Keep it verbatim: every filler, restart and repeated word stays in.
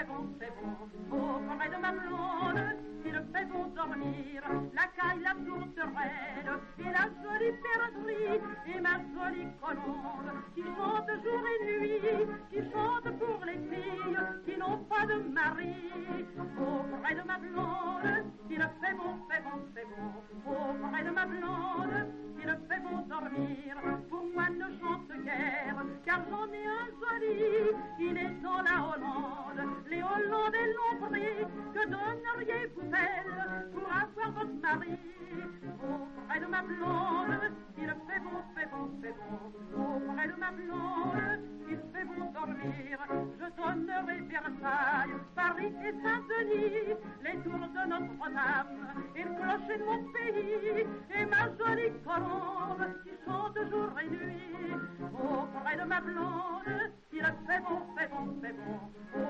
fait bon, fait bon, auprès de ma blonde, il fait bon dormir, la caille, la tourterelle, et la jolie perdrix, et ma jolie colombe, qui chante jour et nuit, qui chante pour les filles, qui n'ont pas de mari, auprès de ma blonde, il fait bon, fait bon, fait bon, auprès de ma blonde, il fait bon dormir, pour moi ne chante guère, car j'en ai un joli, il est dans la Hollande, les Hollandais l'ont pris, que donneriez-vous elle pour avoir votre mari, auprès de ma blonde, il fait bon, fait bon, fait bon, auprès de ma blonde, il fait bon dormir, je donnerai Versailles, Paris et Saint-Denis, les tours de Notre-Dame, et le clocher de mon pays, et ma jolie colombe, qui chante jour et nuit, auprès de ma blonde, il fait bon, fait bon, fait bon,